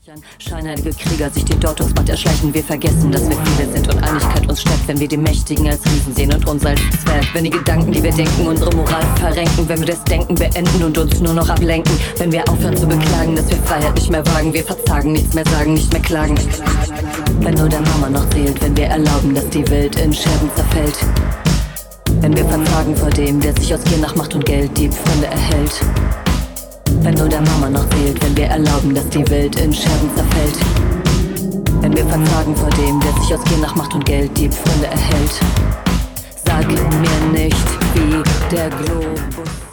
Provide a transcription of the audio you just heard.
Scheinheilige Krieger sich die Deutungsmacht erschleichen. Wir vergessen, dass wir viele sind und Einigkeit uns stärkt, wenn wir die Mächtigen als Riesen sehen und uns als Zwerg. Wenn die Gedanken, die wir denken, unsere Moral verrenken, wenn wir das Denken beenden und uns nur noch ablenken, wenn wir aufhören zu beklagen, dass wir Freiheit nicht mehr wagen, wir verzagen, nichts mehr sagen, nicht mehr klagen. Wenn nur der Mama noch zählt, wenn wir erlauben, dass die Welt in Scherben zerfällt. Wenn wir verzagen vor dem, der sich aus Gier nach Macht und Geld die Pfründe erhält. Wenn nur der Mama noch zählt, wenn wir erlauben, dass die Welt in Scherben zerfällt. Wenn wir verzagen vor dem, der sich aus Gier nach Macht und Geld die Pfründe erhält. Sag mir nicht, wie der Globus